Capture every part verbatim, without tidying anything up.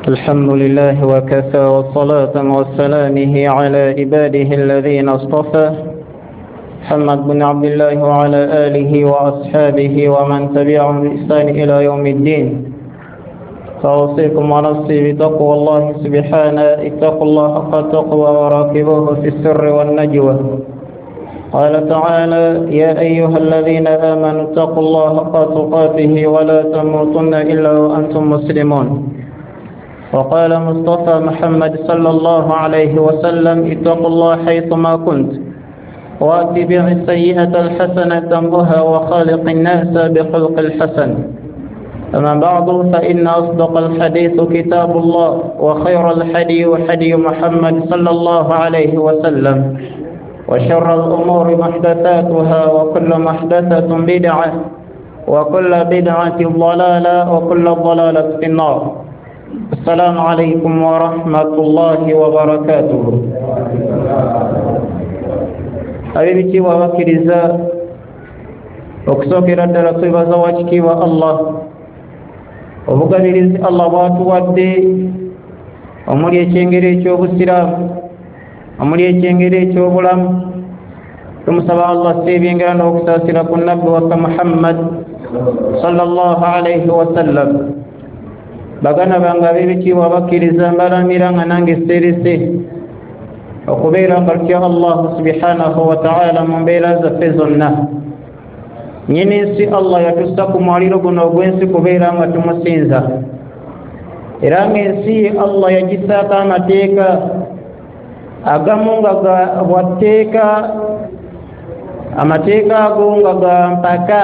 الحمد لله وكفى والصلاة والسلامه على عباده الذين اصطفى محمد بن عبد الله وعلى آله وأصحابه ومن تبعهم بإحسان إلى يوم الدين. فأوصيكم ونفسي بتقوى الله سبحانه. اتقوا الله حق التقوى وراقبوه في السر والنجوى. قال تعالى: يا أيها الذين آمنوا اتقوا الله حق تقاته ولا تموتن إلا وأنتم مسلمون. وقال مصطفى محمد صلى الله عليه وسلم: اتقوا الله حيثما كنت واتبع السيئة الحسنة تمحها وخالق الناس بخلق الحسن. أما بعد، فإن أصدق الحديث كتاب الله، وخير الحدي حدي محمد صلى الله عليه وسلم، وشر الأمور محدثاتها، وكل محدثة بدعة، وكل بدعة ضلالة، وكل ضلالة في النار. السلام عليكم ورحمة الله وبركاته. أبيتي وبكرزا okusokera ddala twebaza wakikiibwa Allah obugabirizi Allah bwatuwadde omuli ekyengeri eky'obusiraamu, omuli ekyengeri eky'obulamu. Tumusaba Allah seebyengera n'okusaasira ku nabbi waffe Muhammad sallallahu alayhi wasallam. Bagana bange ab'ebitiibwa bakkiriza mbalamira nga nange seerese okubeera nga tutya Allah subhanahu wa ta'ala mu mbeera zaffe zonna. Nyini nsi Allah yatussa ku mwaliro guno ogw'ensi kubeera nga tumusinza, era ng'ensi Allah yagissaako amateeka agamu nga ga bwatteeka, amateeka ago nga ga mpaka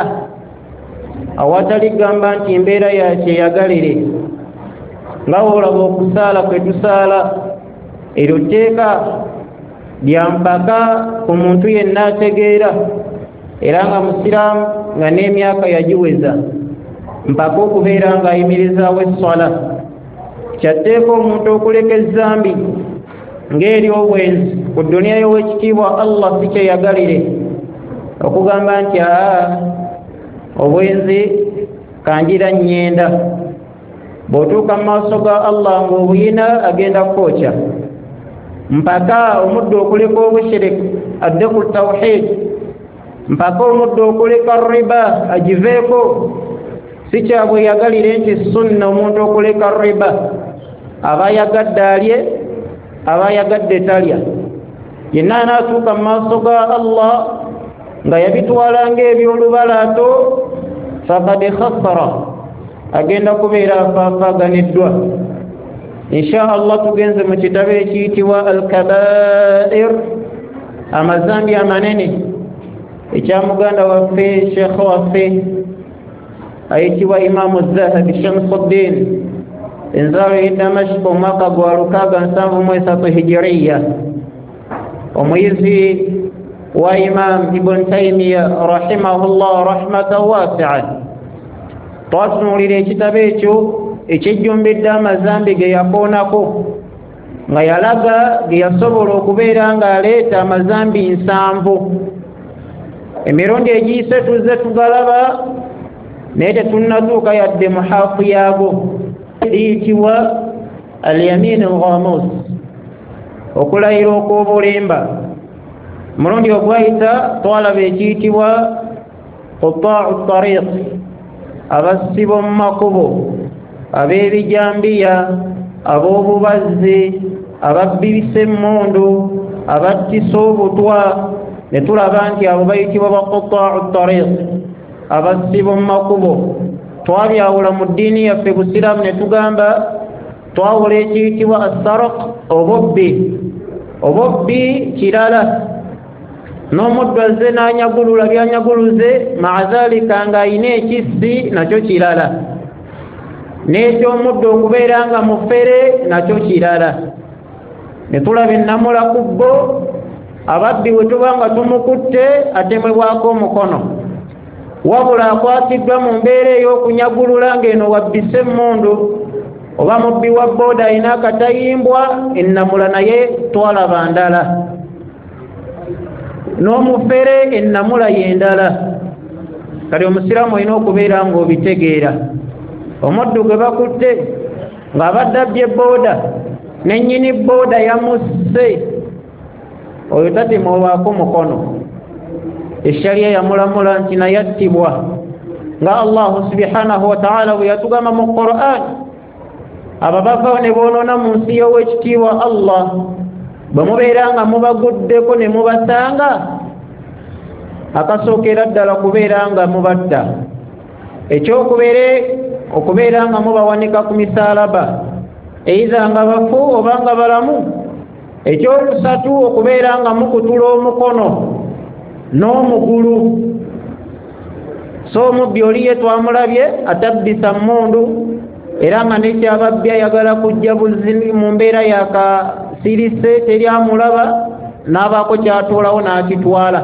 awatali gamba nti mbeera ya kyeyagalire. Nga olaba okusaala kwe tusaala, eryo tteeka lya mpaka ku muntu yenna ategeera, era nga musiraamu nga n'emyaka yagiweza mpaka okubeera ng'ayimirizaawo esswala. Kyatteeka omuntu okuleka ezzambi ng'eri obwenzi ku dduniya y'owekitiibwa Allah si kyeyagalire, okugamba nti aa obwenzi kanjira nnyenda. Bw'otuuka mu maaso ga Allah ng'obuyina agenda kwokya. Mpaka omuddo okuleka obushiriki adde ku tawhid, mpaka omuddo okuleka riba agiveeko. Si kyabweyagalire nti sunna omuntu okuleka riba, aba yagadde alye, aba yagadde talya. Yenna anaatuuka mu maaso ga Allah nga yabitwala ng'ebyolubalaato, faqad khassara, agenda kubeera afaafaganiddwa. Insha Allah tugenze mu kitabo ekiyitibwa Al-Kabair, amazambi amanene, ekya muganda waffe sheekh waffe ayitibwa Imaamu Zahabi Shamsuddin, enzaalo y'e Damashq omwaka gwa lukaaga nsanvu mu esatu hijiriya, omuyizi wa Imam Ibn Taymiya rahimahullah rahmatan wasi'a. Twatunuulira ekitabo ekyo ekyejjumbidde amazambi ge yakoonako, nga yalaga ge yasobola okubeera ng'aleeta amazambi nsanvu. Emirundi egiyise tuzze tugalaba naye tetunnatuuka yadde muhaafu yaago. Liyitibwa al-yamin al-ghamus, okulayira okw'obulimba. Mulundi ogwayita twalaba ekiyitibwa qutaa'u ttariiq, abasibo mu makubo, ab'ebijambiya, ab'obubazzi, ababbibisa emmundu, abattisa obutwa. Ne tulaba nti abo bayitibwa ba qutaa'u ttariiq, abasibo mu makubo. Twabyawula mu ddiini yaffe Busiraamu ne tugamba twawula ekiyitibwa assaraq, obubbi. Obubbi kirala, n'omuddu azze n'anyagulula byanyaguluze, maazaalika ng'ayina ekissi, nakyo kirala. N'ekyomuddu okubeera nga mufere, nakyo kirala. Ne tulaba ennamula ku bbo, ababbi bwe tuba nga tumukutte atemebwako omukono, wabula akwatiddwa mu mbeera ey'okunyagulula ng'eno wabbisa emmundu, oba mubbi wa booda ayina akatayimbwa, ennamula naye twalaba ndala. N'omufere ennamula y'endala. Kale omusiraamu olina okubeera ng'obitegeera. Omuddu gwe bakutte ng'abadde boda nennyini boda yamusse oyo tatemebwako mukono eshariya yamulamula nti naye attibwa nga Allahu subhanahu wa ta'ala bwe yatugamba mu Qur'an ababaka ne boonona mu nsi y'owekitiibwa Allah bwe mubeera nga mubaguddeko ne mubasanga akasookera ddala kubeera nga mubadda ekyokubere okubeera nga mubawanika ku misaalaba eiza nga bafu oba nga balamu ekyokusatu okubeera nga mukutula omukono n'omugulu so omubbi oli ye twamulabye atabbisa mmundu era nga nekyababbi ayagala kujja buzi mu mbeera yakasirise teryamulaba n'abaako kyatuulawo n'akitwala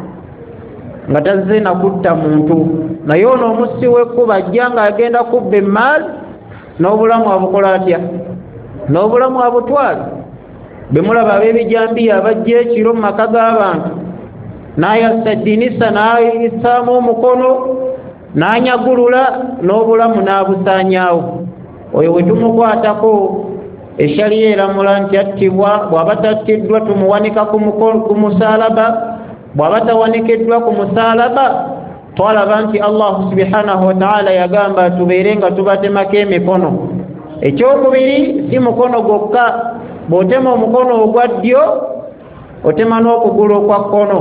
nga tazze nakutta muntu naye ono omussi w'ekkuba ajja ng'agenda kubba emmaali n'obulamu abukola atya n'obulamu abutwala bwe mulaba ab'ebijambiya abajja ekiro mu maka g'abantu n'ayassa ddinisa n'ayisaamu omukono n'anyagulula n'obulamu n'abusaanyaawo oyo bwe tumukwatako eshariya eramula nti attibwa bw'aba tattiddwa tumuwanika ku musaalaba bw'aba tawanikiddwa ku musaalaba twalaba nti Allahu subhanahu wa ta'ala yagamba tubeere nga tubatemako emikono ekyokubiri si mukono gwokka bw'otema omukono ogwa ddyo otema n'okugulu okwa kkono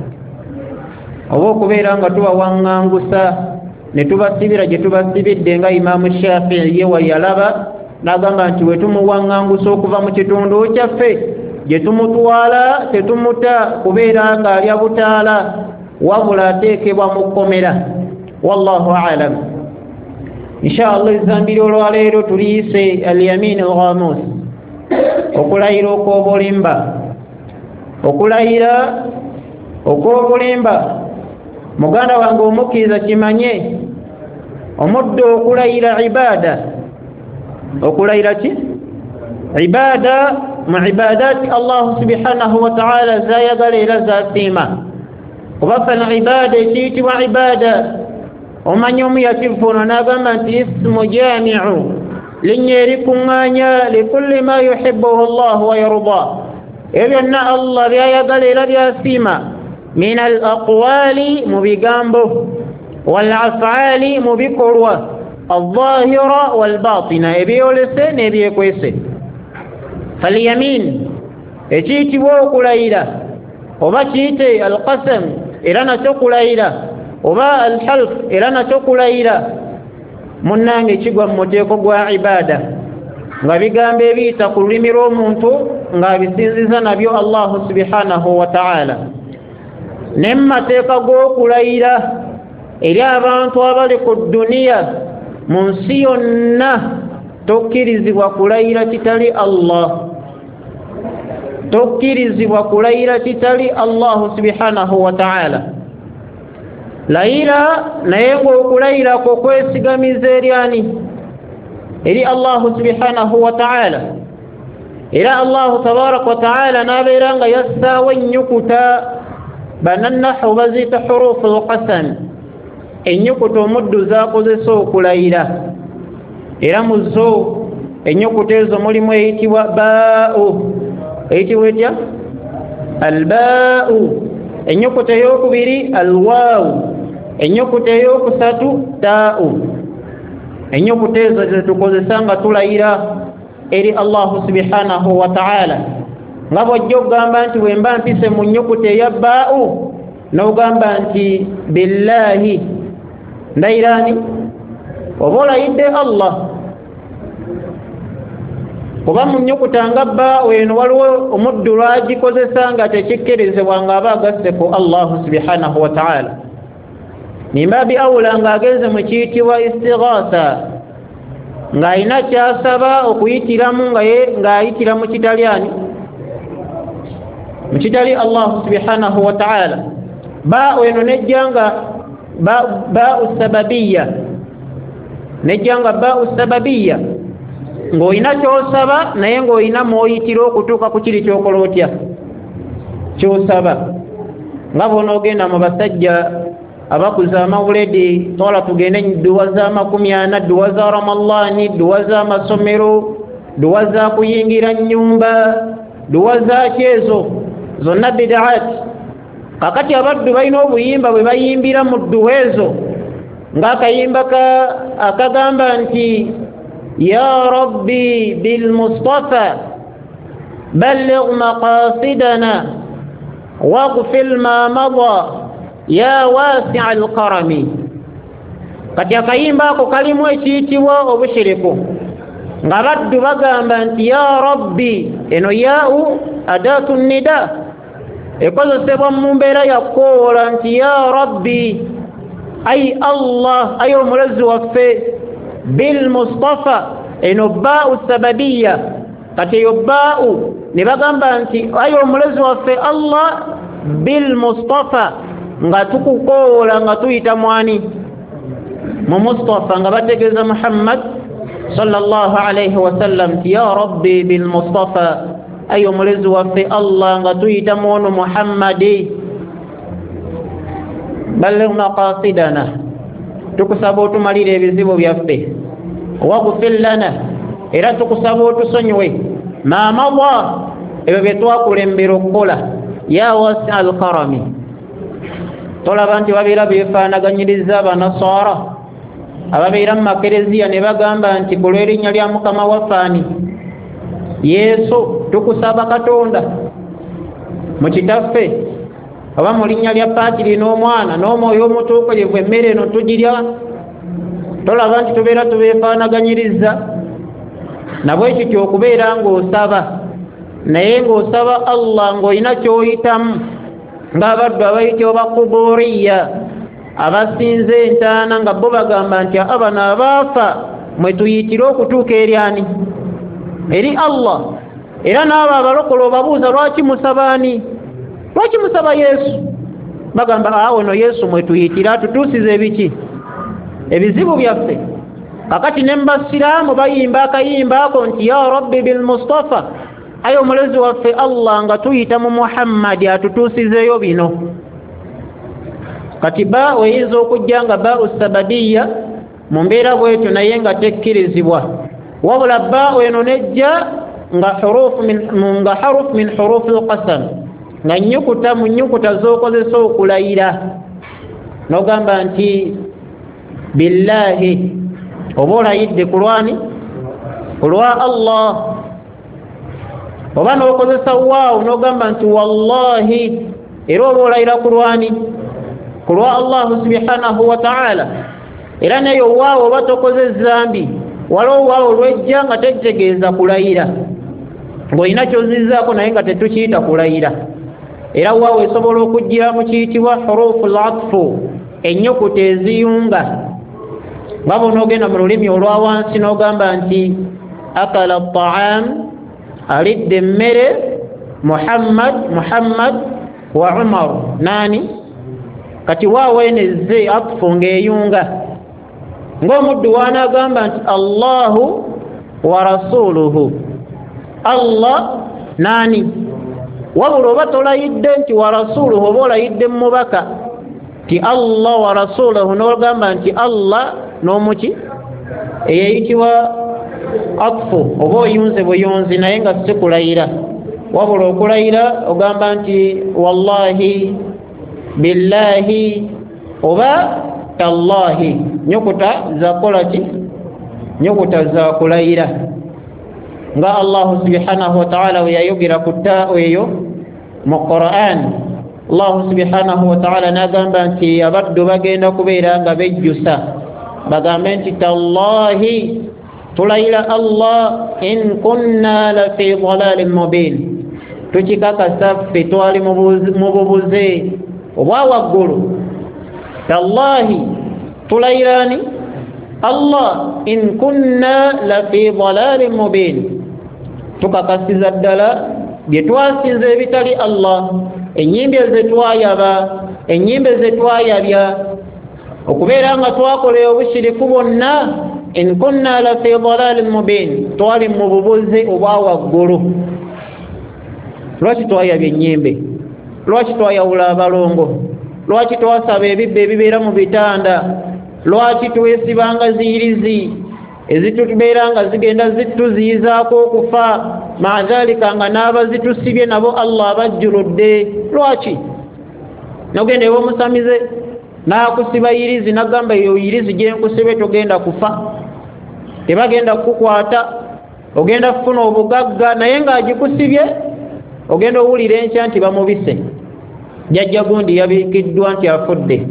oba okubeera nga tubawaŋŋangusa ne tubasibira gye tubasibidde nga Imaamu Shaafi'i ye wayalaba n'agamba nti we tumuwaŋŋangusa okuva mu kitundu kyaffe gye tumutwala tetumuta kubeera ng'alya butaala wabula ateekebwa mu kkomera wallahu a'lam inshallah ezambiri olwaleero tuliyise al-yamin al-ghamus okulayira okw'obulimba okulayira okw'obulimba muganda wange omukkiriza kimanye omuddo okulayira ibaada okulayira ki ibaada mu ibadati Allah subhanahu wa ta'ala zayagala era zasiima kubafana ibaada ekiyitibwa ibaada omanyi omu yakivuuna n'agamba nti ismu jaami'u linnya erikuŋŋaanya likulli ma yuhibbuhu Allah wa yarda ebyo byonna Allah byayagala era byasiima min al aqwali mu bigambo wal af'ali mu bikolwa al-zahira wal batina ebyolese n'ebyekwese falyamin ekiyitibwa okulayira oba kiyite al-qasam era nakyo kulayira oba al-half era nakyo kulayira munnange kigwa mu muteeko gwa ibaada nga bigambo ebiyita ku lulimi lw'omuntu ng'abisinziza nabyo Allahu subhanahu wa ta'ala ne mu mateeka g'okulayira eri abantu abali ku dduniya mu nsi yonna tokkirizibwa kulayira kitali Allah tokkirizibwa kulayira kitali Allahu subhanahu wa ta'ala layira naye ng'okulayira kwo kwesigamiza eryani eri Allahu subhanahu wa ta'ala era Allahu tabaraka wa ta'ala n'abeera nga yassaawo ennyukuta banannahu baziyita hurufu al-qasam ennyukuta omuddu zaakozesa okulayira era mu zo ennyukuta ezo mulimu eyitibwa baa'u eyitibwa etya albaa'u ennyukuta ey'okubiri alwaawu ennyukuta ey'okusatu taa'u ennyukuta ezo zetukozesa nga tulayira eri Allahu subhanahu wa ta'ala nga bw'ojja okugamba nti bwe mba mpise mu nnyukuta eya baa'u n'ogamba nti billahi ndayiraani oba olayidde Allah kuba mu nnyukuta nga baa'u eno waliwo omuddu lwagikozesa nga tekikkirizibwa nga aba agasse ku Allahu subhanahu wa ta'ala nimba bi awula ng'agenze mu kiyitibwa istighatha ng'alina kyasaba okuyitiramu ng'ayitira mu kitali ani mu kitali Allahu subhanahu wa ta'ala baa'u eno nejjanga baa'u sababiyya nejjanga baa'u sababiyya ng'olina ky'osaba naye ng'olina mw'oyitira okutuuka ku kiri ky'okola otya ky'osaba nga bw'onoogenda mu basajja abakuza amawuledi twala tugende dduwa za makumi ana, dduwa za ramalani, dduwa za masomero, dduwa za kuyingira nnyumba, dduwa za kyezo zonna bid'at. kakati abaddu balina obuyimba bwe bayimbira mu dduwa ezo ng'akayimba akagamba nti ya rabbi bilmustafa balligh maqasidana waghfir ma mada ya wasi'a alkarami. kati akayimba ako kalimu ekiyitibwa obushiriku nga baddu bagamba nti ya rabbi, eno yau adatu nida ekozesebwa mu mbeera yakkoowola nti ya rabbi ay Allah, ay omulazi waffe, bil mustafa, eno ba'u sababiyya. kati eyo ba'u ne bagamba nti ay omulazi waffe Allah bil mustafa, nga tukukoowola nga tuyita mwani mu mustafa, nga bategeeza Muhammad sallallahu alayhi wa sallam nti ya rabbi bil mustafa, ay omulazi waffe Allah nga tuyita mwono Muhammadi. balligh maqasidana, tukusaba otumalira ebizibu byaffe, waghfir lana, era tukusaba otusonyiwe ma mada, ebyo bye twakulembera okukola, ya wasi'a alkarami. tolaba nti babeera beefaanaganyiriza abanasara ababeera mu makereziya ne bagamba nti ku lw'erinnya lya mukama waffaani Yesu, tukusaba Katonda mu kitaffe oba mu linnya lya Paatiri n'Omwana n'Omwoyo Omutuukirivu, emmere eno tugirya. tolaba nti tubeera tubeefaanaganyiriza nabwe kityo okubeera ng'osaba, naye ng'osaba Allah ng'olina ky'oyitamu, ng'abaddu abayitibwa bakuburiya abasinza entaana nga bo bagamba nti abano abaafa mwe tuyitira okutuuka eri ani? Eri Allah. Era n'abo abalokola obabuuza lwaki musaba ani? Lwaki musaba Yesu? Bagamba awo no Yesu mwe tuyitira tutuusize ebiki? Ebizibu byaffe. kakati ne mbasiraamu bayimba akayimba ako nti ya rabbi bil mustafa, ay omulezi waffe Allah nga tuyita mu Muhammadi atutuusizeeyo bino. kati ba oyinza okujja nga ba'u sababiyya mu mbeera bwetyo naye nga tekkirizibwa, wabula ba eno nejja nga huruf min nga haruf min huruf alqasam, nga nyukuta mu nyukuta z'okozesa okulayira n'ogamba nti billahi, oba olayidde ku lwani? Olwa Allah. oba n'okozesa waawu n'ogamba nti wallahi, era oba olayira ku lwani? Ku lwa Allah subhanahu wa ta'ala. era neyo waawu oba tokoze zambi, waliwo waawu lwejja nga tetegeeza kulayira, ng'olina ky'ozizzaako naye nga tetukiyita kulayira. era waawu esobola okujjira mu kiyitibwa hurufu al-atfu, ennyukuta eziyunga. nga bw'onoogenda mu lulimi olwa wansi n'ogamba nti akala at-ta'am, alidde emmere, Muhammad Muhammad wa Umar, nani? kati waawu eno ezze atfu ng'eyunga. ng'omuddu wanaagamba nti Allahu wa rasuluhu, Allah nani? wabula oba tolayidde nti wa rasuluhu, oba olayidde mu mubaka ti Allah wa rasuluhu n'ogamba nti Allah n'omuki, eyeyitibwa atfu, oba oyunze buyunzi naye nga si kulayira. wabula okulayira ogamba nti wallahi, billahi, oba tallahi, nyukuta za kola ki? nyukuta za kulayira. nga Allah subhanahu wa ta'ala we yayogera ku ttaa'u eyo mu Qur'an. Allah subhanahu wa ta'ala n'agamba nti abaddu bagenda kubeera nga bejjusa, bagambe nti tallahi, tulayira Allah, in kunna la fi dhalalin mubin, tukikakasa ffe twali mu bubuze obwa waggulu. tallahi, tulayirani Allah, in kunna la fi dhalalin mubin, tukakasiza ddala bye twasinza ebitali Allah, ennyimbe ze twayaba, ennyimbe ze twayabya, okubeera nga twakola obushiriku bwonna. in kunna la fi dhalalin mubin, twali mu bubuze obwa waggulu. lwaki twayabya ennyimbe? lwaki twayawula abalongo? lwaki twasaba ebibbe ebibeera mu bitanda lwaki twesibanga ziyirizi ezitubeera nga zigenda zituziyizaako okufa maazalika nga n'abazitusibye nabo Allah abajjuludde lwaki nogenda ewa omusamize n'akusiba yirizi nagamba eyo yirizi gyenkusibe togenda kufa tebagenda kukukwata ogenda kufuna obugagga naye ng'agikusibye ogenda owulira enkya nti bamubise jajja gundi yabiikiddwa nti afudde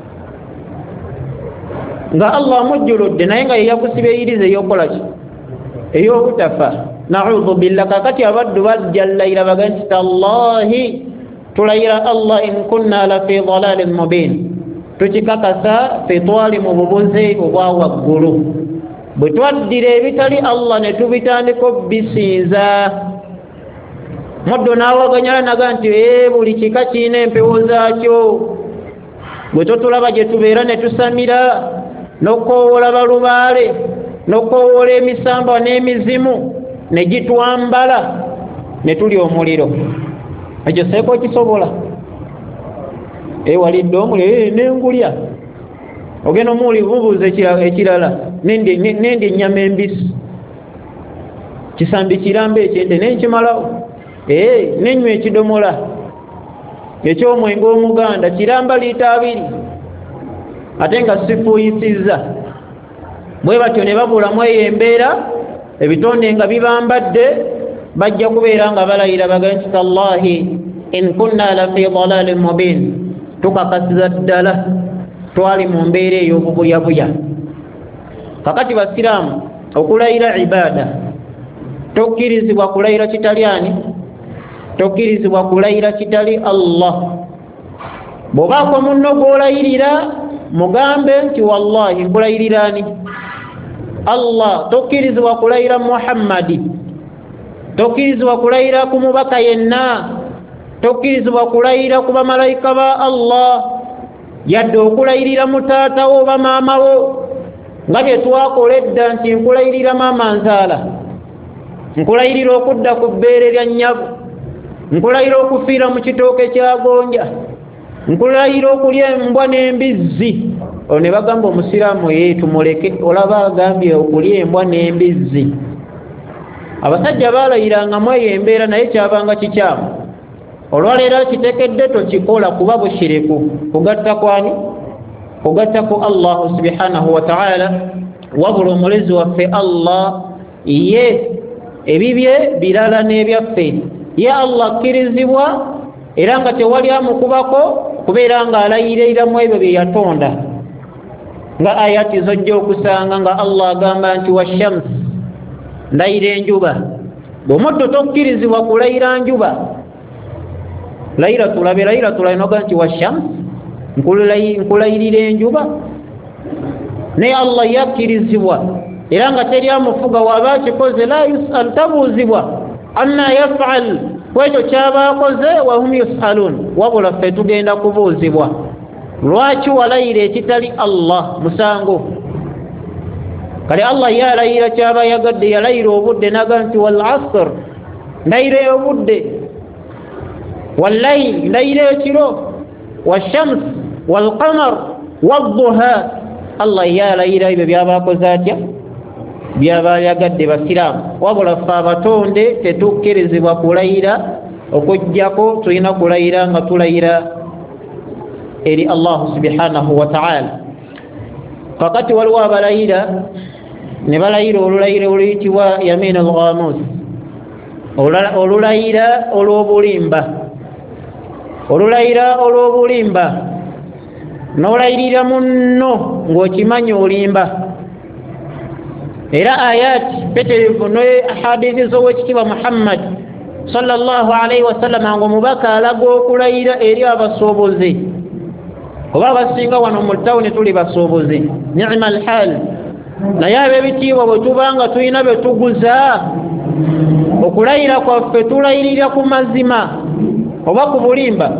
nga Allah mujjuludde naye nga yeyakusibye yirizi ey'okola ki ey'obutafa na'udhu billah kakati abaddu bajja layira baga nti tallahi tulayira Allah in kunna la fi dhalalin mubin tukikakasa fe twali mu bubuze obwa waggulu bwe twaddira ebitali Allah ne tubitandiko bisinza muddo n'awaganyala naga nti ee buli kika kiina empewo zaakyo bwe totulaba gye tubeera ne tusamira n'okoowola balubaale n'okoowola emisamba n'emizimu ne gitwambala ne tuli omuliro ekyo seeko kisobola ewalidde omuliro n'engulya ogenda omuwuli bubuuza ekirala nendi ennyama embisi kisambi kirambe ekyende nenkimalawo ee nenywa ekidomola ekyomwenge omuganda kiramba liita abiri ate nga sifuuyisizza bwe batyo ne babulamu eyo embeera ebitonde nga bibambadde bajja kubeera nga balayira baga nti tallahi in kunna la fi dhalalin mubin tukakasiza ddala twali mu mbeera ey'obubulyabuya kakati basiraamu okulayira ibaada tokkirizibwa kulayira kitali ani tokkirizibwa kulayira kitali Allah bw'obaako munno gw'olayirira mugambe nti wallahi nkulayirira ani Allah tokkirizibwa kulayira Muhammadi tokkirizibwa kulayira ku mubaka yenna tokkirizibwa kulayira ku bamalayika ba Allah yadde okulayirira mutaatawo oba maamawo nga bye twakola edda nti nkulayirira maama nzaala nkulayirira okudda ku bbeere lya nnyavu nkulayira okufiira mu kitooke kya gonja nkulayira okulya embwa n'embizzi olwo ne bagamba omusiraamu ye tumuleke olaba agambye okulya embwa n'embizzi abasajja baalayirangamu eyo embeera naye kyabanga kikyamu olwaleero kitekedde tokikola kuba bushiriku kugatta kwani kugatta ku Allah subhanahu wa ta'ala wabula omulezi waffe Allah ye ebibye birala n'ebyaffe ye Allah akkirizibwa era nga tewali amukubako kubeera nga alayiriramu ebyo bye yatonda nga ayati zojja okusanga nga Allah agamba nti washams ndayira enjuba bw'omuddo tokkirizibwa kulayira njuba layira tulabe layira tulabe noga nti washams nkulayirira enjuba naye Allah yakkirizibwa era nga teri amufuga waba akikoze la yusal tabuuzibwa anna yaf'al kwekyo kyaba akoze wahum yusalun wabula ffe tugenda kubuuzibwa lwaki walayira ekitali Allah musango kale Allah yalayira kyaba yagadde yalayira obudde naga nti wal asr ndayira obudde wallayl ndayira ekiro washams walqamar wadduha Allah yalayira ebyo byaba akoze atya byaba yagadde basiraamu wabula ffe abatonde tetukkirizibwa kulayira okujjako tulina kulayira nga tulayira eri Allah subhanahu wa ta'ala kakati waliwo abalayira ne balayira olulayira oluyitibwa yamin al-ghamus olulayira olw'obulimba olulayira olw'obulimba n'olayirira munno ng'okimanyi olimba era ayati peterevu ne hadithi z'owekitiibwa Muhammad sallallahu alayhi wa sallam ng'omubaka alaga okulayira eri abasuubuzi oba abasinga wano mu tawuni tuli basuubuzi ni'ma alhal naye ab'ebitiibwa bwe tubanga tulina bye tuguza okulayira kwaffe tulayirira ku mazima oba ku bulimba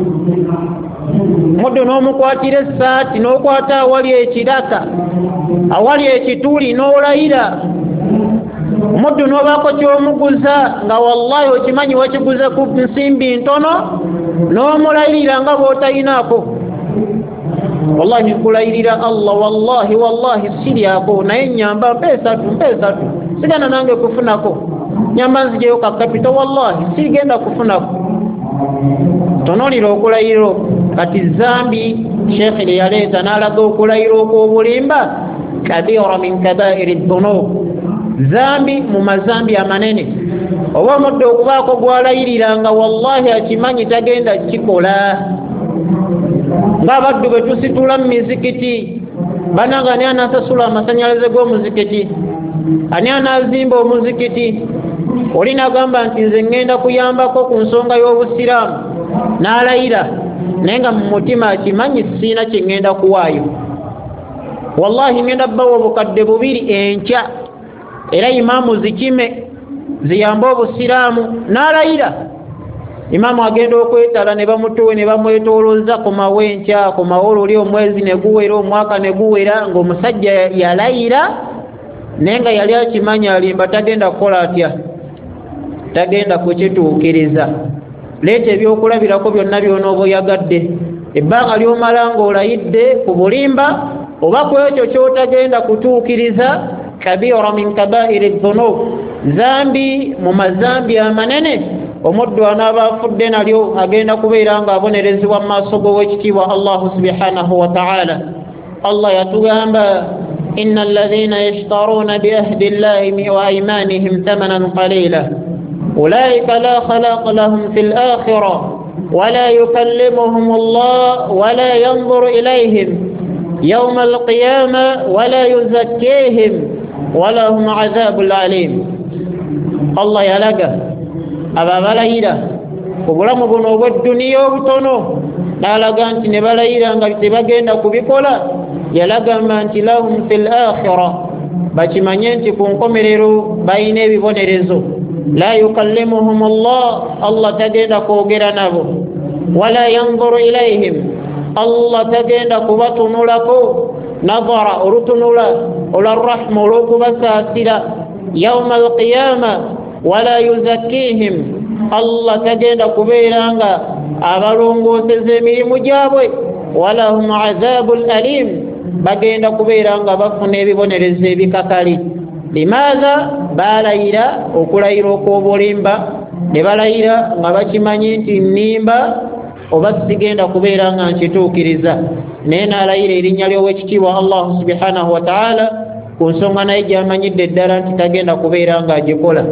muddo n'omukwatira essaati n'okwata awali ekiraka awali ekituli n'olayira muddo n'obaako ky'omuguza nga wallahi okimanyi wakiguza ku nsimbi ntono n'omulayirira nga bw'otayinaako wallahi nkulayirira Allah wallahi wallahi siryako naye nyamba mpesatu mpesatu sigana nange kufunako nyamba nzijeyo ka kapito wallahi sigenda kufunako tonolira okulayiro kati zambi Sheikh liyaleta nalaga okulayiro okwobulimba kabira min kabairi dhunub zambi mu mazambi amanene oba mudde okubaako gwalayiriranga wallahi akimanyi tagenda kikola ng'abaddu bwe tusitula mu mizikiti bananga ani anasasula amasanyalaze g'omuzikiti ani anazimba omuzikiti oli nagamba nti nze ngenda kuyambako ku nsonga y'obusiraamu n'alayira naye nga mu mutima akimanyi siina kye ngenda kuwaayo wallahi ngenda bbawo obukadde bubiri enkya era imaamu zikime ziyamba obusiraamu n'alayira imaamu agenda okwetala ne bamutuwe ne bamwetoolooza ku mawenkya ku mawolo oli omwezi ne guwera omwaka ne guwera ng'omusajja yalayira naye nga yali akimanyi alimba tagenda kukola atya tagenda kukituukiriza leeta ebyokulabirako byonna byonooba oyagadde ebbanga ly'omala ng'olayidde ku bulimba oba ku ekyo ky'otagenda kutuukiriza kabira min kabairi dhunub zambi mu mazambi amanene omuddu anaaba afudde nalyo agenda kubeera ng'abonerezebwa mu maaso g'owekitiibwa Allahu subhanahu wa ta'ala Allah yatugamba inna alladhina yashtaruna bi ahdi llahi wa aymanihim thamanan qalila ulaika la khalaqa lahum fil akhirah wala yukallimuhum Allah wala yanzuru ilayhim يوم القيامة ولا يزكيهم ولهم عذاب أليم الله يلقى أبا بلايدا وبلام بنو الدنيا وبتنو لا لقى أنت نبلايدا أنت تبقينا كبكولا يلقى ما أنت لهم في الآخرة باش من ينتي كنكمرروا بيني ببنرزو لا يكلمهم الله الله تجد كوغرنا ولا ينظر إليهم Allah tagenda kubatunulako nazara orutunula olwarrahma olwokubasasira yawma alqiyama wala yuzakkihim Allah tagenda kubeeranga abalongooseza emirimu gyabwe wala hum azabul alim bagenda kubeeranga bafuna ebibonerezo ebikakali limaza balayira okulayira okw'obulimba ne balayira nga bakimanyi nti nnimba oba sigenda kubeera nga nkituukiriza naye n'alayira erinnya ly'owekitiibwa Allah subhanahu wa ta'ala ku nsonga naye gy'amanyidde ddala nti tagenda kubeera nga agikola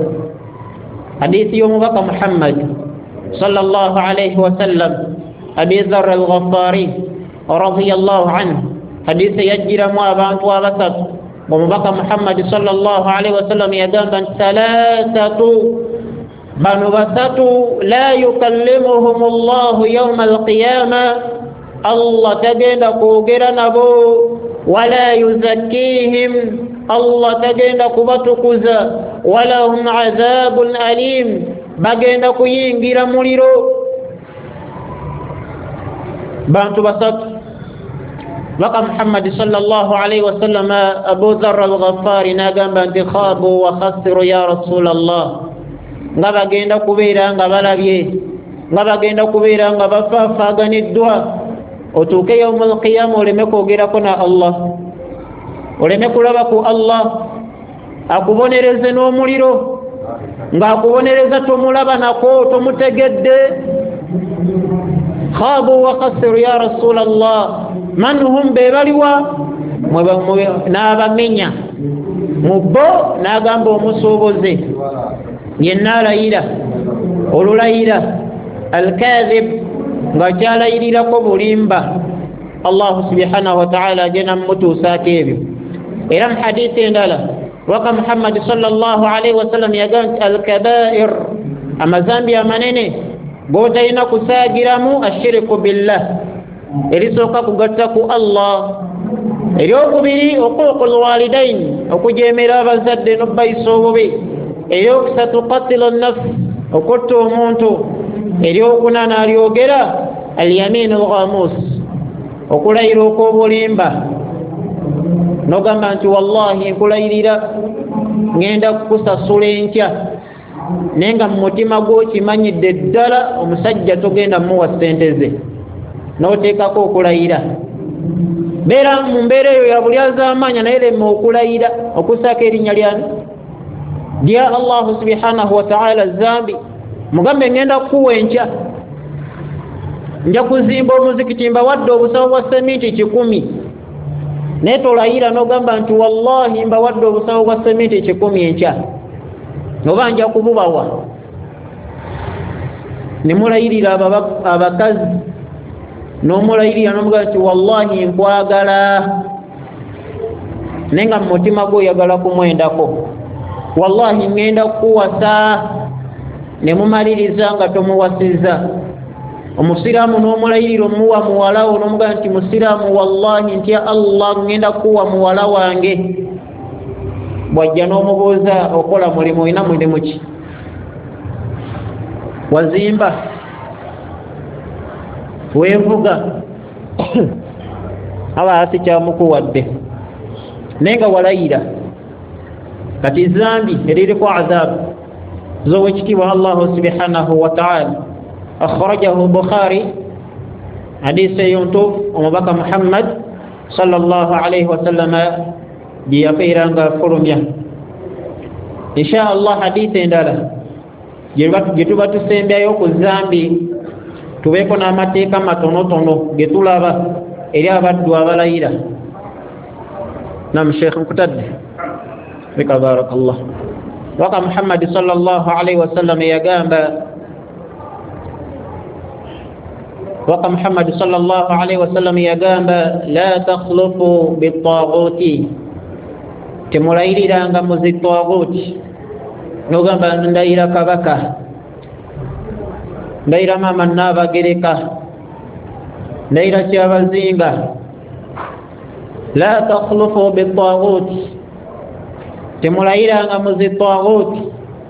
hadiisi y'omubaka Muhammad sallallahu alayhi wa sallam Abi Dharr al-Ghaffari radiyallahu anhu hadiisi yajjiramu abantu abasatu omubaka Muhammad sallallahu alayhi wa sallam yagamba nti thalathatu banu basatu la yukallimuhum Allah yawma al-qiyama Allah tagenda kwogera nabo wala yuzakkihim Allah tagenda kubatukuza wala hum azabun alim bagenda kuyingira muliro bantu basatu baka Muhammad sallallahu alayhi wa sallam Abu Dharr al-Ghaffari nagamba nti khabu wa khasiru ya Rasulallah nga bagenda kubeera nga balabye nga bagenda kubeera nga bafaafaganiddwa otuuke yawmul qiyama oleme kwogerako na Allah oleme kulaba ku Allah akubonereze n'omuliro ng'akubonereza tomulaba nako tomutegedde khaabu wa khasiru ya Rasulallah man hum be baliwa n'abamenya mubbo n'agamba omusuubuzi yenna alayira olulayira al-kadhib nga kyalayirirako bulimba Allah subhanahu wa ta'ala agenda mutuusaako ebyo era mu hadiisi endala waka Muhammad sallallahu alayhi wa sallam yagamba al-kabair amazambi amanene gotalina kusaagiramu ashiriku billah erisooka kugatta ku Allah eryokubiri okuqul walidain okujeemera abazadde n'obbayisa obubi eryokusatu qatlu an-nafs okutta omuntu eryokuna n'alyogera al-yamin al-ghamus okulayira okw'obulimba n'ogamba nti wallahi nkulayirira ngenda kukusasula enkya naye nga mu mutima gw'okimanyidde ddala omusajja togenda muwa ssente ze n'oteekako okulayira bera mu mbeera eyo ya buli azaamanya naye lema okulayira okusaako erinnya lyani lya Allahu subhanahu wa ta'ala zambi mugambe ngenda kuwa enkya nja kuzimba omuzikiti mbawadde obusawo bwa sementi kikumi naye tolayira n'ogamba nti wallahi mbawadde obusawo bwa sementi kikumi enkya oba nja kububawa nemulayirira abakazi n'omulayirira n'omugamba nti wallahi nkwagala naye nga mu mutima gwe oyagala kumwendako wallahi ngenda kukuwasa nemumaliriza nga tomuwasizza omusiraamu n'omulayirira omuwa muwalawo n'omugamba nti musiraamu wallahi ntya Allah ngenda kuwa muwala wange bwajja n'omubuuza okola mulimu olina mulimu ki wazimba weevuga aba asikyamukuwadde naye nga walayira kati zambi eririko adhabu zowekitiibwa Allahu subhanahu wa ta'ala akhrajahu Bukhari hadisi eyo ntuufu omubaka Muhammad sallallahu alayhi wa sallam gye yafiiranga afulumya insha Allah hadisi endala gye tuba tusembyayo ku zambi tubeeko n'amateeka matonotono ge tulaba eri abaddu abalayira nam sheikh nkutadde bika barakallah waka Muhammad sallallahu alayhi wa sallam yagamba waka Muhammad sallallahu alayhi wa sallam yagamba la takhlufu bitaghuti temulayiranga muzitaghuti nogamba ndayira kabaka ndayira mama Nnabagereka ndayira kyabazinga la takhlufu bitaghuti temulayiranga muzitaghuti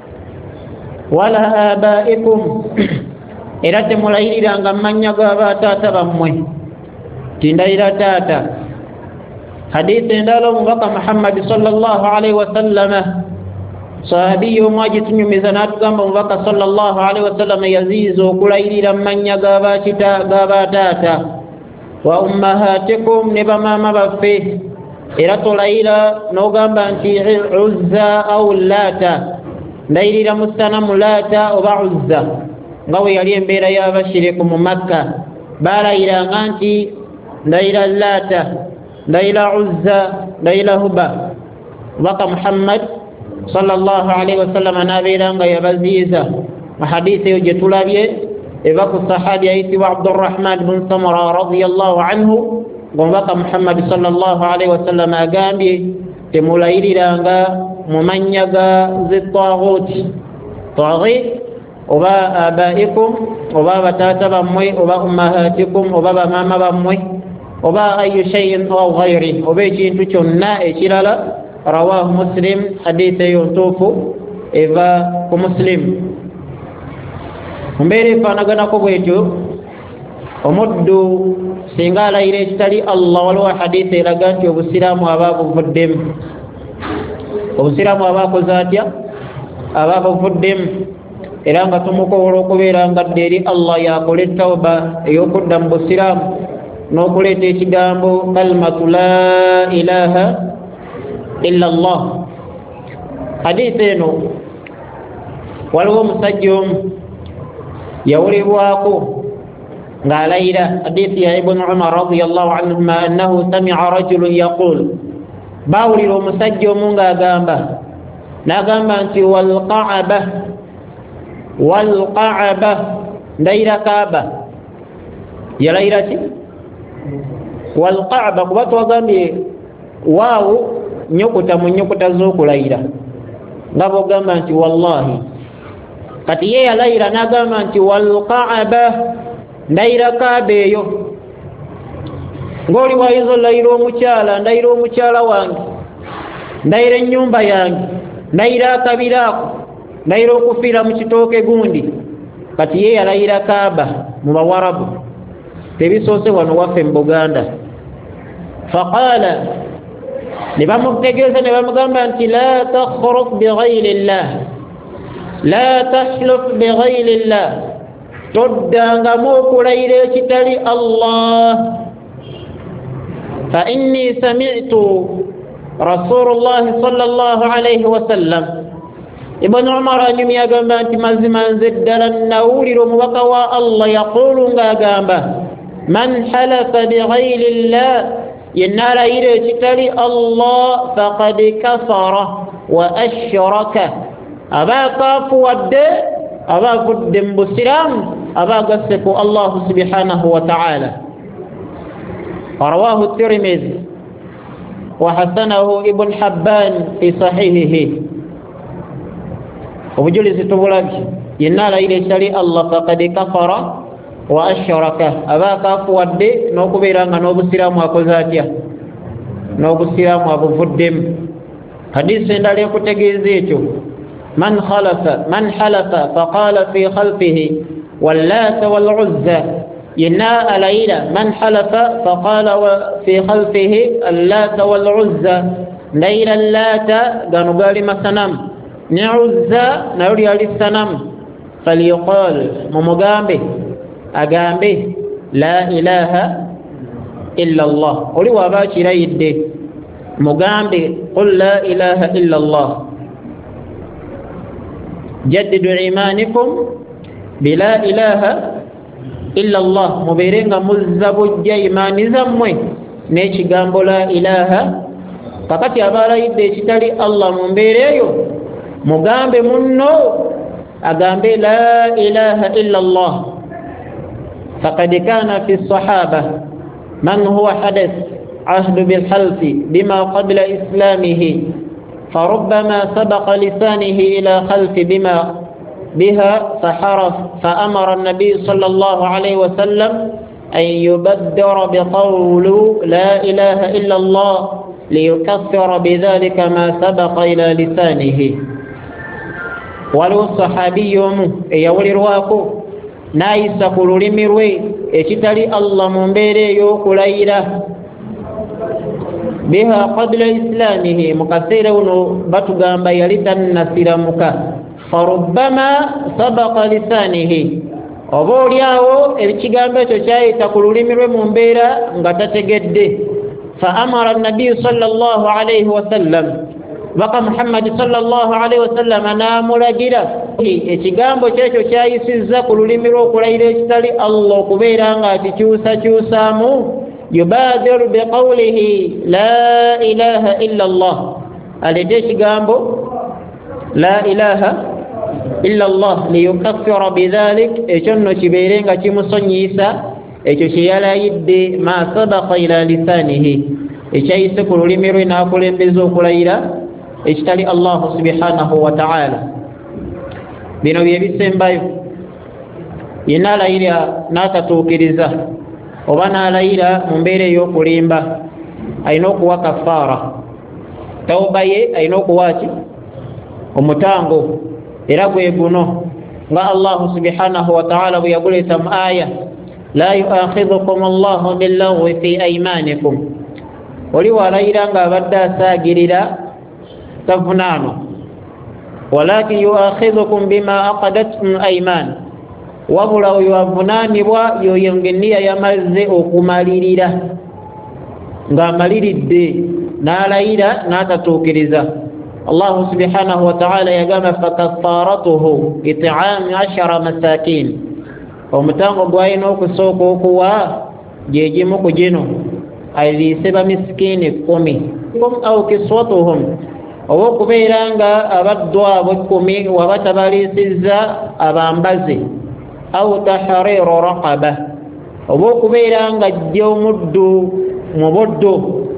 wala abaikum era temulayiranga manya g'abataata bammwe tindayira taata hadithi endala omubaka Muhammad sallallahu alayhi wa sallama sahabiyo omwaji tunyumiza n'atugamba omubaka sallallahu alayhi wa sallama yaziiza okulayirira manya g'abataata wa ummahatikum ne bamaama baffe era tolayira n'ogamba nti Uzza au Laata ndayirira mu sanamu Laata oba Uzza nga we yali embeera y'abashiriku mu Makka balayiranga nti ndayira Laata ndayira Uzza ndayira Huba waka Muhammad sallallahu alayhi wa sallam n'abeeranga yabaziiza mu hadiisi eyo gye tulabye eva ku sahabi ayitibwa Abdurrahman bin Samura radiyallahu anhu ng'omubaka Muhammad sallallahu alayhi wa sallam agambye temulayiriranga mu mannya ga zitaghuti taghut oba abaikum oba bataata bammwe oba ummahatikum oba bamaama bammwe oba ayu shay'in aw ghayri oba ekintu kyonna ekirala rawahu Muslim hadithi eyo ntuufu eva ku Muslim mbeera efaanaganako bwetyo omuddu singa alayira ekitali Allah waliwo hadithi eraga nti obusiraamu aba buvuddemu obusiraamu aba akoze atya aba buvuddemu era nga tumukobola okubeera nga dde eri Allah yakola ettawba ey'okudda mu busiraamu n'okuleeta ekigambo kalimatu la ilaha illa Allah hadithi eno waliwo omusajja omu yawulibwako ng'alayira hadithi ya Ibn Umar radiyallahu anhuma annahu sami'a rajulun yaqul bawulira omusajja omu ng'agamba n'agamba nti walqa'aba walqa'aba ndayira kaaba yalayira ki walqa'aba kuba twagambye waawo nyukuta mu nyukuta z'okulayira nga bw'ogamba nti wallahi kati ye yalayira n'agamba nti walqa'aba ndayira kaaba eyo ng'oli wayiza olayira omukyala ndayira omukyala wange ndayira ennyumba yange ndayira akabira ako ndayira okufiira mu kitooke gundi kati ye yalayira kaaba mu bawarabu tebisoose wano waffe mu Buganda faqaala ne bamutegeeza ne bamugamba nti la takhruf bighayri llah la tahluf bighayri llah toddangamu okulayira ekitali Allah فإني سمعت رسول الله صلى الله عليه وسلم ابن عمر أن يقام أنت مزمان زدل النور وقوى الله يقول غاغامبا من حلف بغير الله ينال إلى تتلي الله فقد كفر وأشرك أبا كاف ود أبا قدم بسلام أبا قسك الله سبحانه وتعالى. رواه الترمذي وحسنه ابن حبان في صحيحه. وبجلس تبلغ ينال إلى تتلي الله فقد كفر وأشرك أبا كاف ود نوكبيران نوبسلام وكذاتيا نوبسلام وكفدم. حديث سندالي كتجيزيتو من خلف من حلف فقال في خلفه واللات والعزى ينا ليلى من حلف فقال في خلفه اللات والعزى ليلى اللات قالوا قال مسنم نعزى نوري للسنم فليقال ممغامبه أغامبه لا إله إلا الله ولي واباشي ريدي مغامبه قل لا إله إلا الله جددوا إيمانكم بلا إله إلا الله مبيرين مزبوج إيمان زموي نيشي غامبو لا إله فقط يبالا يدي تالي الله مبيريو مغامبه منو أغامبه لا إله إلا الله. فقد كان في الصحابة من هو حدث عهد بالحلف بما قبل إسلامه فربما سبق لسانه إلى خلف بما بها فحرف فأمر النبي صلى الله عليه وسلم أن يبدر بقول لا إله إلا الله ليكفر بذلك ما سبق إلى لسانه. ولو الصحابي يولي رواكو نايسا كلولي مروي اشتري الله منبيري يوكو ليلة بها قبل إسلامه مكسيرون باتغام بيالتن نسيرمك فربما سبق لسانه وبولياو الكيغام بيتشاي تقولي مروي منبيرا نغتتجد. فأمر النبي صلى الله عليه وسلم بقى محمد صلى الله عليه وسلم نامل جدا الكيغام بيتشاي سيزا قولي مروي قليل اشتري الله كبيرا نغتتشوسا چوسامو يبادر بقوله لا إله إلا الله الذي جامبو لا إله إلا الله ليكفر بذلك إيشن شبيرين كمصنيسا إيش شيالا يدي ما سبق إلى لسانه إيش يسكر لمرنا كل بزوك ليلا إيش تلي الله سبحانه وتعالى بنوي بسم بايو ينال إلى ناتتو كريزة obana laila mumbere yo kulimba aino kuwa kafara tauba ye aino kuwachi omutango era gweguno nga Allah subhanahu wa ta'ala yaqulu tam aya la yu'akhidhukum Allah billaghwi fi aymanikum wali walaila nga badda sagirira tafunano walakin yu'akhidhukum bima aqadatum ayman wabula yuwavunanibwa yoyongenia yamaze okumalirira nga maliridde nalayira natatukiriza. Allah subhanahu wa ta'ala yagamba fakaffaratuhu it'am ashara masakin omutango gwayina okusooka okuwa gyegimu ku gino alise bamiskini kumi au kiswatuhum oba okubeera nga abaddwa abo kumi wabatabalisizza abambaze أو تحرير رقبة وبوك بيران قد يومدو مبدو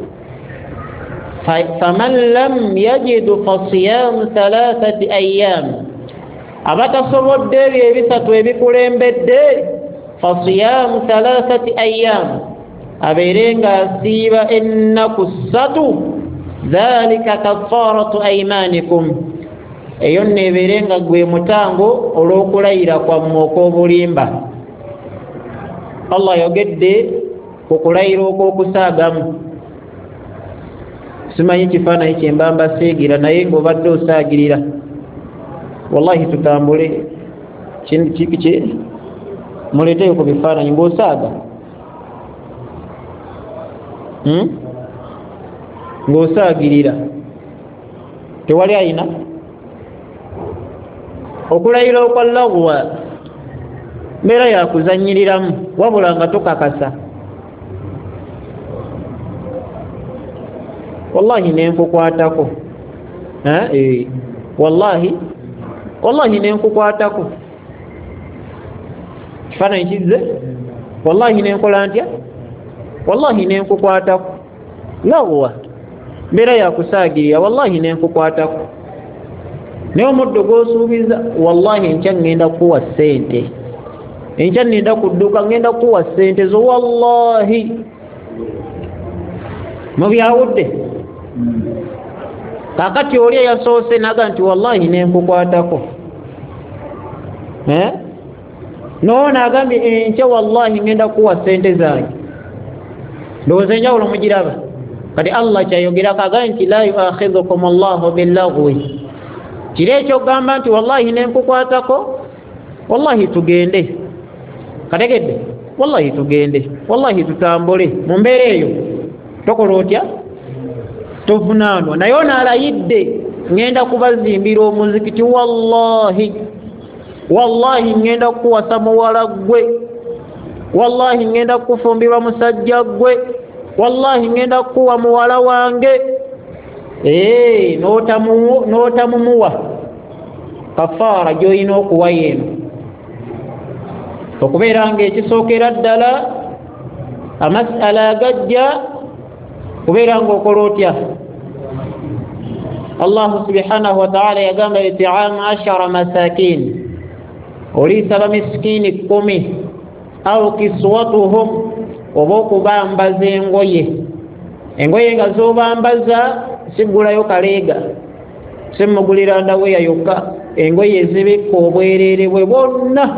فمن لم يجد فصيام ثلاثة أيام أبتا صبت دي بسات وبكولين بدي فصيام ثلاثة أيام أبيرين قاسيبا إنك السطو ذلك كفارة أيمانكم eyonne berenga gwe mutango olw'okulayira kwammwe okw'obulimba. Allah yogedde ku kulayira okw'okusaagamu. Simanyi kifaananyi kye mba mbasiigira naye ng'obadde osaagirira wallahi tutambule kiki kye muleeteyo ku bifaananyi ng'osaaga hmm? ng'osaagirira tewali ayina okulayira okwa lagwa mbeera yakuzanyiriramu wabula nga tokakasa wallahi nenkukwatako eh wallahi wallahi nenkukwatako kifaananyi kizze wallahi nenkola ntya wallahi nenkukwatako lagwa mbeera yakusaagirira wallahi nenkukwatako naye omuddo gw'osuubiza wallahi enkya ngenda kuwa ssente enkya nenda kudduka ngenda kuwa ssente zo wallahi mubyawudde kakati oli eyasoose naga nti wallahi nenkukwatako eh noona agambye enkya wallahi ngenda kuwa ssente zange ndowooza enjawulo mugiraba kati allah kyayogerako agambye nti la yuakhidhukum allahu billagwi kiri ekyo gamba nti wallahi nenkukwatako wallahi tugende kategedde wallahi tugende wallahi tutambule mu mbeera eyo tokola otya tovunaanwa naye onaalayidde ngenda kubazimbira omuzikiti wallahi wallahi ngenda kuwasa muwala gwe wallahi ngenda kufumbirwa musajja gwe wallahi ngenda kuwa muwala wange ee notamu notamumuwa kafaara gyoyina okuwa yeno okubeera nga ekisookera ddala amasala agajja kubeera nga okola otya allahu subhanahu wa ta'ala yagamba it'amu ashara masakin oliisa bamisikini kumi au kiswatuhum oba okubambaza engoye engoye nga zobambaza sigulayo kaleega simugulira ndaweya yokka engoye ezibikka obwereere bwe bwonna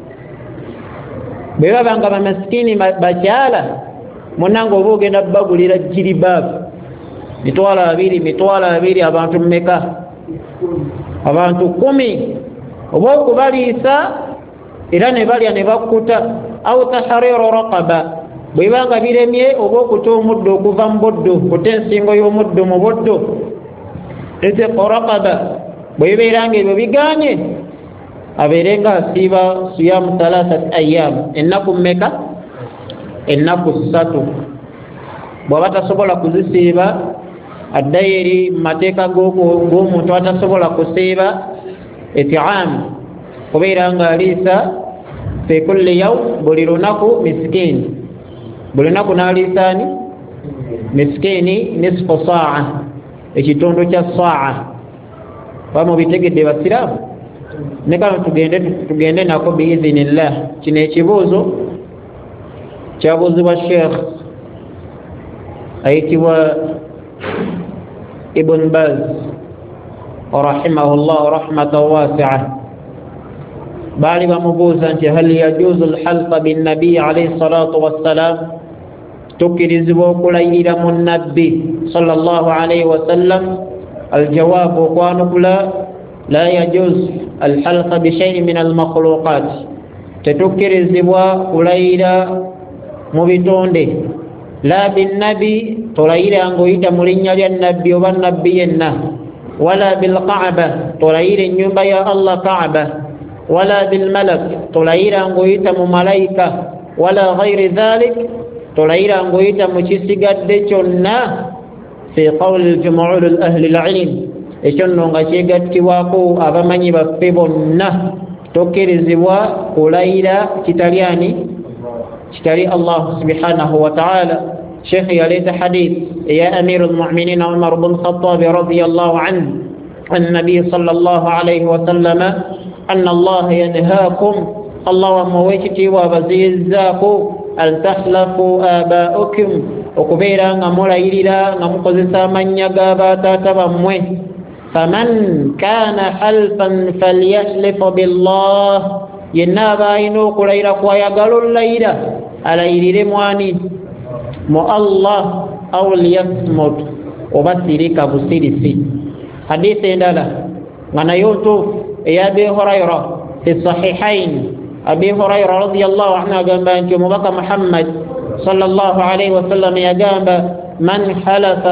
bwe baba nga bamasikini bakyala munanga oba ogenda bagulira jiribaabu mitwalo abiri mitwalo abiri abantu mmeka abantu kumi oba okubaliisa era ne balya ne bakkuta au tahriru raqaba bwe banga biremye oba okuta omuddo okuva mu buddo kuta ensingo y'omuddo mu buddo etiqu raqaba bwe beeranga ebyo bigaanye abeere nga asiiba siyamu thalathat ayyam ennaku mmeka ennaku ssatu bw'aba tasobola kuzisiiba addayo eri mu mateeka g'omuntu atasobola kusiiba eti'amu kubeera nga aliisa fi kulli yawm buli lunaku miskini buli lunaku n'aliisaani miskini nisfu saa ekitundu kya saa bamubitegedde basiraamu ne kano tugende tugende nako biizinillah kino ekibuuzo kyabuuzibwa sheekh ayitibwa ibn baz rahimahullah rahmatan wasi'a baali bamubuuza nti hal yajuzu alhalqa binnabiyi alayhi salatu wassalam tukkirizibwa okulayirira mu nabbi sallallahu alayhi wasallam aljawaabu okwanukula la yajuz alhalqa bishayin min almakhluqat tetukkirizibwa kulayira mu bitonde la binnabi tolayira ng'oyita mu linnya lya nabbi oba nabbi yenna wala bilkaaba tolayira ennyumba ya allah kaaba wala bilmalak tolayira ng'oyita mu malayika wala ghairi dhalik tolayira ng'oyita mu kisigadde kyonna fi qawli ljumuulu ahli lilm ekyo nno nga kyegattibwako abamanyi baffe bonna tokkirizibwa kulayira kitali ani kitali allah subhanahu wa ta'ala شيخ يليت حديث يا أمير المؤمنين عمر بن الخطاب رضي الله عنه النبي صلى الله عليه وسلم أن الله ينهاكم الله ومويتي وبزيزاكم أن تخلفوا آباؤكم وكبيرا نمولا إليلا نمقزسا من يقاباتا تبموه فمن كان حلفا فليحلف بالله ينابا إنوك ليلك ويقالوا الليلة على إلي مواني mu Allah au liyasmut obasirika busirisi hadithi endala ngana yoto ya Abi Hurairah fi sahihain Abi Hurairah radiyallahu anhu agamba nti mubaka Muhammad sallallahu alayhi wa sallam yagamba man halafa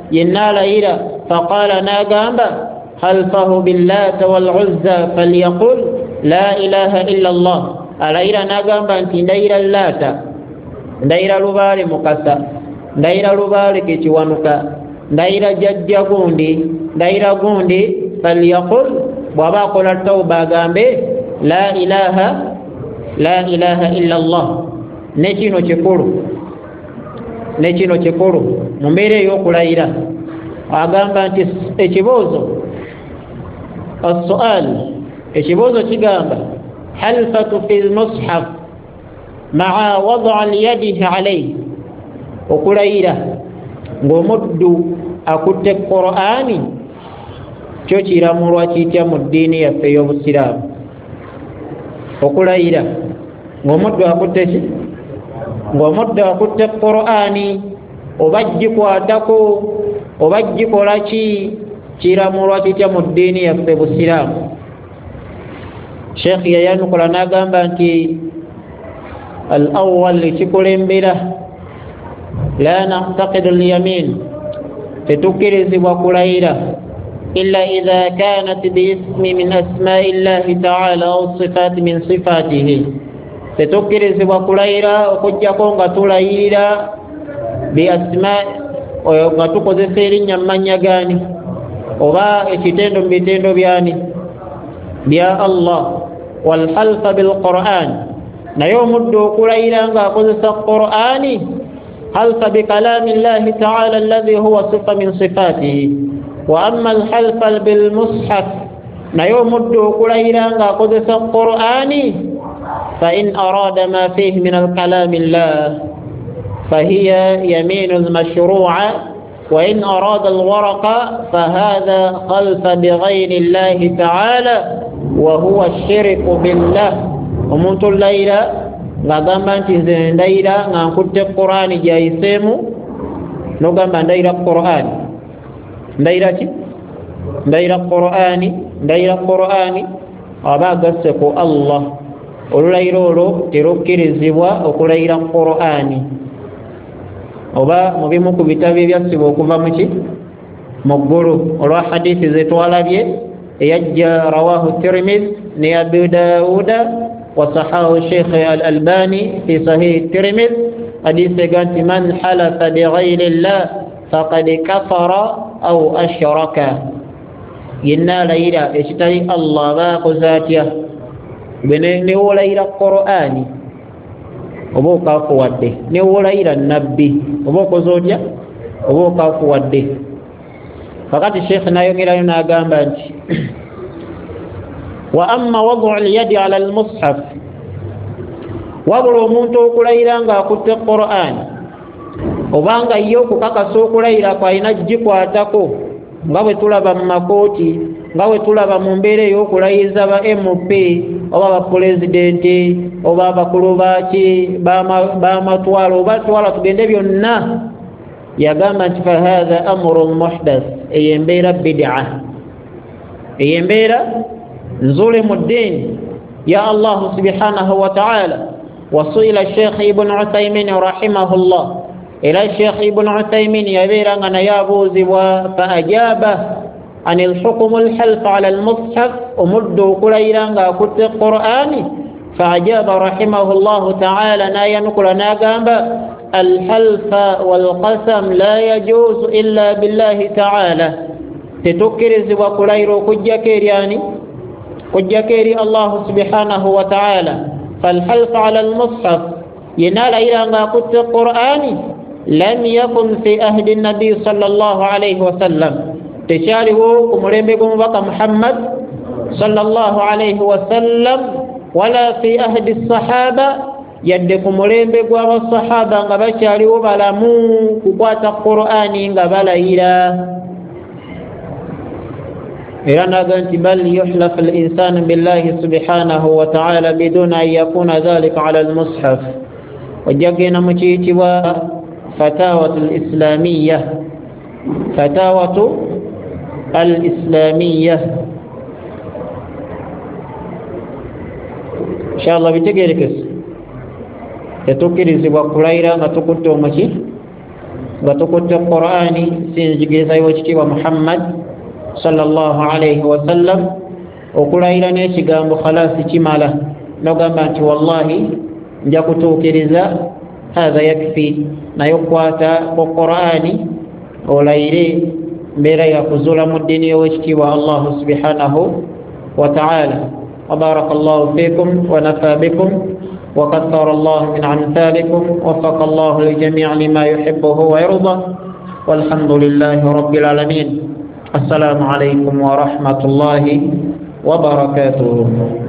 يناlayira فقال ناغامبا حلفه باللات والعزى فليقل لا إله إلا الله alayira nagamba nti ndayira Laata ndayira lubaale mukasa ndayira lubaale kekiwanuka ndayira jajja gundi ndayira gundi falyaqul bwaba akola tawba agambe la ilaha la ilaha illa Allah nekino kikulu nekino kikulu mu mbeera ey'okulayira agamba nti ekibuuzo as-su'al ekibuuzo kigamba halfatu fil mushaf ma'a wad'a al-yadihi alayhi okulayira ng'omuddu akutte Qur'ani kyo kiramulwa kitya mu ddiini yaffe ey'obusiraamu okulayira ng'omuddu akutte ki ng'omuddu akutte Qur'ani oba gikwatako oba gikola ki kiramulwa kitya mu ddiini yaffe busiraamu Sheikh yayanukula n'agamba nti al-awwal kikulembera la na'taqidu al-yamin tetukkirizibwa kulayira illa idha kanat biismi min asma'i llahi ta'ala aw sifati min sifatihi tetukkirizibwa kulayira okujjako nga tulayirira bi asma'i oyo nga tukozesa erinnya mmanya gani oba ekitendo mu bitendo byani bya Allah wal halfa bil Qur'an naye omuddu okulayira nga akozesa Qur'ani halfa bi kalami llahi ta'ala alladhi huwa sifa min sifatihi wa amma al halfa bil mushaf naye omuddu okulayira nga akozesa Qur'ani fa in arada ma fihi min al kalami llah fahiya yaminun mashru'a وإن أراد الورقة فهذا خلف بغير الله تعالى وهو الشرك بالله ومنت الليلة ngagamba nti nze ndayira nga nkutte Qur'ani gyayisemu nogamba ndayira Qur'ani ndayira ki ndayira Qur'ani ndayira Qur'ani aba agasse ku Allah olulayiro olwo terukkirizibwa okulayira Qur'ani oba mu bimu ku bitabo ebyasibwa okuva mu ki mu ggulu olwa hadithi ze twalabye eyajja rawahu Tirmidhi ne Abu Dawuda wa sahahu Sheikh al-Albani fi sahih Tirmidhi hadithi ganti man halafa bi ghayri Allah faqad kafara aw ashraka yinna layira ekitali Allah ba kuzatya bene ne wolayira Qur'ani oba okafuwadde ne wolayira nabbi oba okoze otya oba okafuwadde fakati Sheikh nayongerayo n'agamba nti wa amma wad'u al-yadi ala al-mushaf wabula omuntu okulayira nga akutte Qur'an obanga ye okukakasa okulayira kwalina gikwatako nga bwe tulaba mu makooti nga bwe tulaba mu mbeera ey'okulayiza ba M P oba bapulezidenti oba abakulu baki b'amatwalo oba twala tugende byonna yagamba nti fahadha amrun muhdath eyo embeera bid'a eyo embeera nzule mu ddiini ya Allah subhanahu wa ta'ala wasuila Sheikh Ibn Uthaymin rahimahullah ila Sheikh Ibn Uthaymin yabeera nga naye abuuzibwa fa ajaba عن الحكم الحلف على المصحف ومد كليرا كتب القرآن فأجاب رحمه الله تعالى نايا نقول ناقamba الحلف والقسم لا يجوز إلا بالله تعالى تتكرز وكلير كجكير يعني كجكير الله سبحانه وتعالى فالحلف على المصحف ينال إلى كتب القرآن لم يكن في أهد النبي صلى الله عليه وسلم تشارهو كمرمي بمبقى محمد صلى الله عليه وسلم ولا في أهد الصحابة يدكم مرمي بمبقى الصحابة نبشارهو بلامو كبات القرآن نبلا إلى إرانا قلت بل يحلف الإنسان بالله سبحانه وتعالى بدون أن يكون ذلك على المصحف وجاكينا مجيتوا فتاوة الإسلامية فتاوة الإسلامية إن شاء الله بتجركس تتوكل زبا كلايرا نتوكل تومشي batukutte Qur'ani sinjigeza wa Muhammad sallallahu alayhi wa sallam okulayira n'ekigambo khalasi kimala nogamba nti wallahi nja kutuukiriza hadha yakfi naye okwata Qur'ani olayire mbeera ya kuzula mu ddiini y'owekitiibwa Allah subhanahu wa ta'ala. وبارك الله فيكم ونفع بكم وكثر الله من أمثالكم وفق الله لجميع لما يحبه ويرضى والحمد لله رب العالمين. السلام عليكم ورحمة الله وبركاته.